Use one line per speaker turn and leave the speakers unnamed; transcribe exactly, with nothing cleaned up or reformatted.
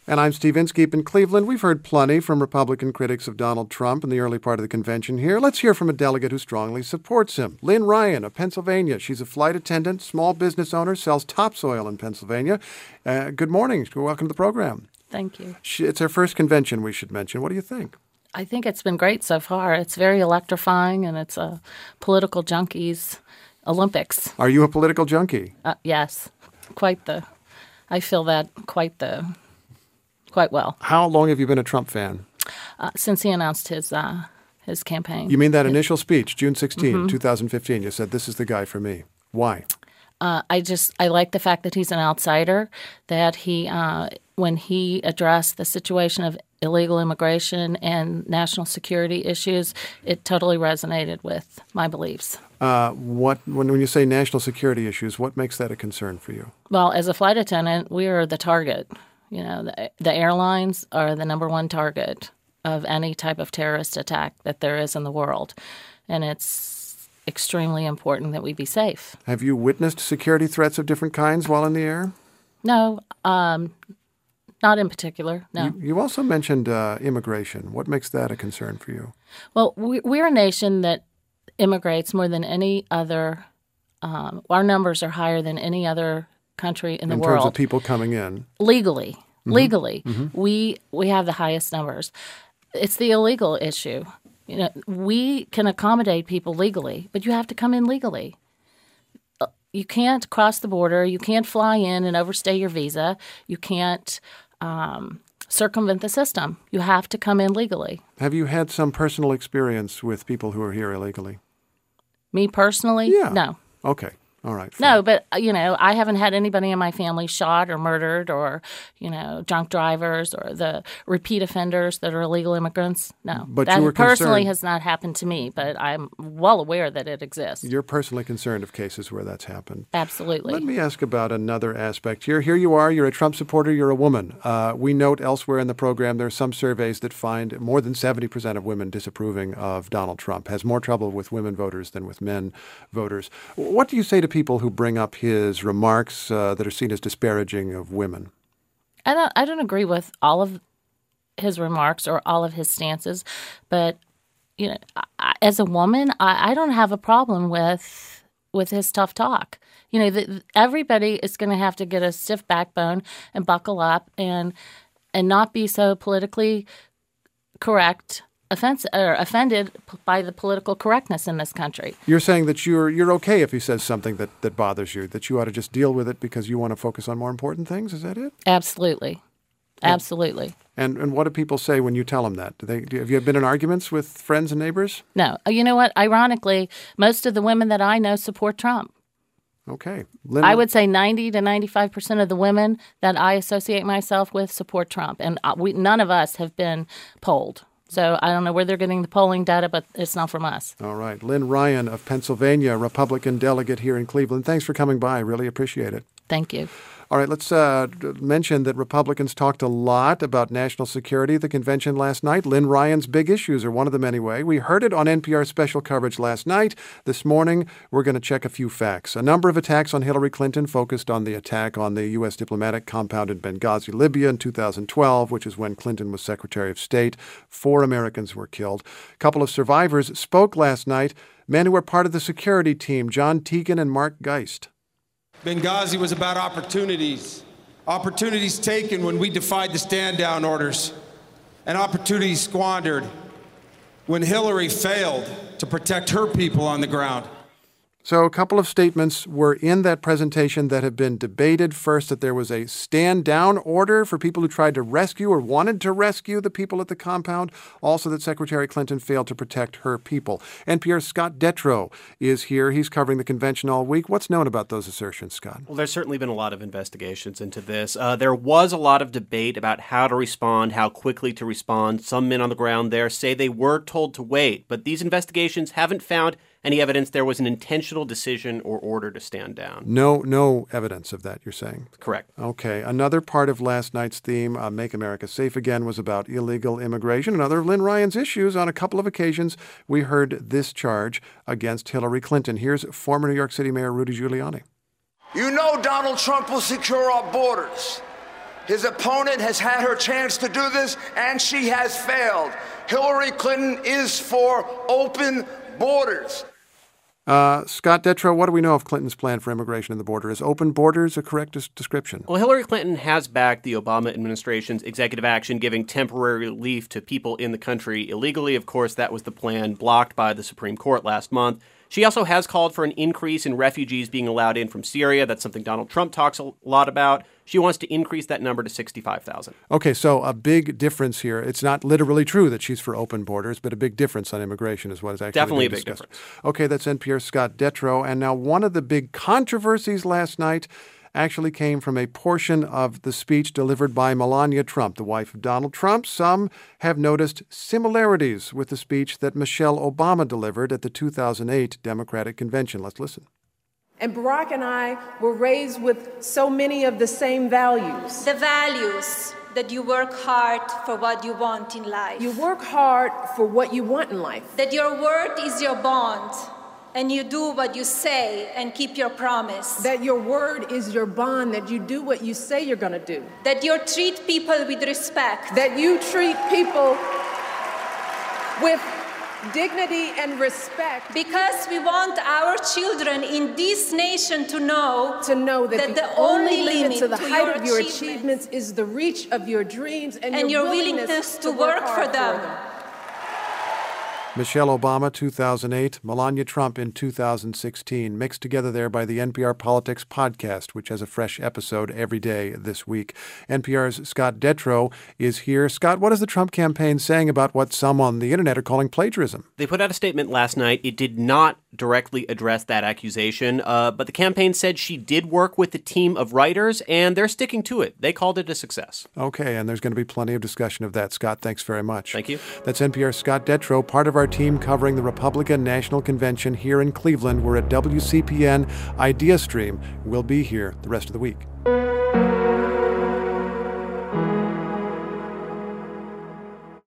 And I'm Steve Inskeep in Cleveland. We've heard plenty from Republican critics of Donald Trump in the early part of the convention here. Let's hear from a delegate who strongly supports him. Lynn Ryan of Pennsylvania. She's a flight attendant, small business owner, sells topsoil in Pennsylvania. Uh, good morning. Welcome to the program.
Thank you.
She, it's her first convention, we should mention. What do you think?
I think it's been great so far. It's very electrifying, and it's a political junkies Olympics.
Are you a political junkie?
Uh, yes. Quite the, I feel that quite the... quite well.
How long have you been a Trump fan?
Uh, since he announced his uh, his campaign.
You mean that initial speech, June sixteenth, mm-hmm. twenty fifteen? You said, this is the guy for me. Why?
Uh, I just, I like the fact that he's an outsider, that he, uh, when he addressed the situation of illegal immigration and national security issues, it totally resonated with my beliefs.
Uh, what when, when you say national security issues, what makes that a concern for you?
Well, as a flight attendant, we are the target. You know, the, the airlines are the number one target of any type of terrorist attack that there is in the world. And it's extremely important that we be safe.
Have you witnessed security threats of different kinds while in the air?
No, um, not in particular, no.
You, you also mentioned uh, immigration. What makes that a concern for you?
Well, we, we're a nation that immigrates more than any other. Um, our numbers are higher than any other country in the
in
world.
In terms of people coming in.
Legally. Mm-hmm. Legally.
Mm-hmm.
We we have the highest numbers. It's the illegal issue. You know, we can accommodate people legally, but you have to come in legally. You can't cross the border. You can't fly in and overstay your visa. You can't um, circumvent the system. You have to come in legally.
Have you had some personal experience with people who are here illegally?
Me personally?
Yeah.
No.
Okay. All right. Fine.
No, but, you know, I haven't had anybody in my family shot or murdered or, you know, drunk drivers or the repeat offenders that are illegal immigrants. No.
But
that
you were
personally
concerned...
has not happened to me, but I'm well aware that it exists.
You're personally concerned of cases where that's happened.
Absolutely.
Let me ask about another aspect here. Here you are. You're a Trump supporter. You're a woman. Uh, we note elsewhere in the program there are some surveys that find more than seventy percent of women disapproving of Donald Trump, has more trouble with women voters than with men voters. What do you say to people who bring up his remarks uh, that are seen as disparaging of women?
I don't, I don't agree with all of his remarks or all of his stances, but you know, I, as a woman, I, I don't have a problem with with his tough talk. You know, the, everybody is going to have to get a stiff backbone and buckle up and and not be so politically correct. Offense, or offended by the political correctness in this country.
You're saying that you're you're okay if he says something that, that bothers you, that you ought to just deal with it because you want to focus on more important things? Is that it?
Absolutely. Absolutely.
And and what do people say when you tell them that? Do they do, have you been in arguments with friends and neighbors?
No. You know what? Ironically, most of the women that I know support Trump.
Okay. Lynn,
I would say ninety to ninety-five percent of the women that I associate myself with support Trump. And we, none of us have been polled. So I don't know where they're getting the polling data, but it's not from us.
All right. Lynn Ryan of Pennsylvania, Republican delegate here in Cleveland. Thanks for coming by. Really appreciate it.
Thank you.
All right, let's uh, mention that Republicans talked a lot about national security at the convention last night. Lynn Ryan's big issues are one of them anyway. We heard it on N P R special coverage last night. This morning, we're going to check a few facts. A number of attacks on Hillary Clinton focused on the attack on the U S diplomatic compound in Benghazi, Libya in two thousand twelve, which is when Clinton was Secretary of State. Four Americans were killed. A couple of survivors spoke last night, men who were part of the security team, John Teagan and Mark Geist.
Benghazi was about opportunities, opportunities taken when we defied the stand-down orders, and opportunities squandered when Hillary failed to protect her people on the ground.
So a couple of statements were in that presentation that have been debated. First, that there was a stand-down order for people who tried to rescue or wanted to rescue the people at the compound. Also, that Secretary Clinton failed to protect her people. N P R's Scott Detrow is here. He's covering the convention all week. What's known about those assertions, Scott?
Well, there's certainly been a lot of investigations into this. Uh, there was a lot of debate about how to respond, how quickly to respond. Some men on the ground there say they were told to wait, but these investigations haven't found any evidence there was an intentional decision or order to stand down.
No, no evidence of that, you're saying?
Correct.
Okay. Another part of last night's theme, uh, Make America Safe Again, was about illegal immigration. Another of Lynn Ryan's issues. On a couple of occasions, we heard this charge against Hillary Clinton. Here's former New York City Mayor Rudy Giuliani.
You know Donald Trump will secure our borders. His opponent has had her chance to do this, and she has failed. Hillary Clinton is for open borders.
Uh, Scott Detrow, what do we know of Clinton's plan for immigration and the border? Is open borders a correct des- description?
Well, Hillary Clinton has backed the Obama administration's executive action giving temporary relief to people in the country illegally. Of course, that was the plan blocked by the Supreme Court last month. She also has called for an increase in refugees being allowed in from Syria. That's something Donald Trump talks a lot about. She wants to increase that number to sixty-five thousand.
Okay, so a big difference here. It's not literally true that she's for open borders, but a big difference on immigration is what is actually
Definitely
being
a big
discussed.
difference.
Okay, that's N P R's Scott Detrow. And now one of the big controversies last night actually came from a portion of the speech delivered by Melania Trump, the wife of Donald Trump. Some have noticed similarities with the speech that Michelle Obama delivered at the two thousand eight Democratic Convention. Let's listen.
And Barack and I were raised with so many of the same values.
The values that you work hard for what you want in life.
You work hard for what you want in life.
That your word is your bond, and you do what you say and keep your promise.
That your word is your bond, that you do what you say you're going to do.
That you treat people with respect.
That you treat people with dignity and respect.
Because we want our children in this nation to know,
to know that,
that
the,
the
only
only
limit to the
to
height
your
of your
achievements,
achievements is the reach of your dreams and,
and
your,
your willingness, willingness to, to work, work for them. For them.
Michelle Obama, two thousand eight, Melania Trump in two thousand sixteen, mixed together there by the N P R Politics podcast, which has a fresh episode every day this week. N P R's Scott Detrow is here. Scott, what is the Trump campaign saying about what some on the internet are calling plagiarism?
They put out a statement last night. It did not directly address that accusation, uh, but the campaign said she did work with a team of writers, and they're sticking to it. They called it a success.
Okay, and there's going to be plenty of discussion of that. Scott, thanks very much.
Thank you.
That's N P R's Scott Detrow, part of our team covering the Republican National Convention here in Cleveland. We're at W C P N Idea Stream. We'll be here the rest of the week.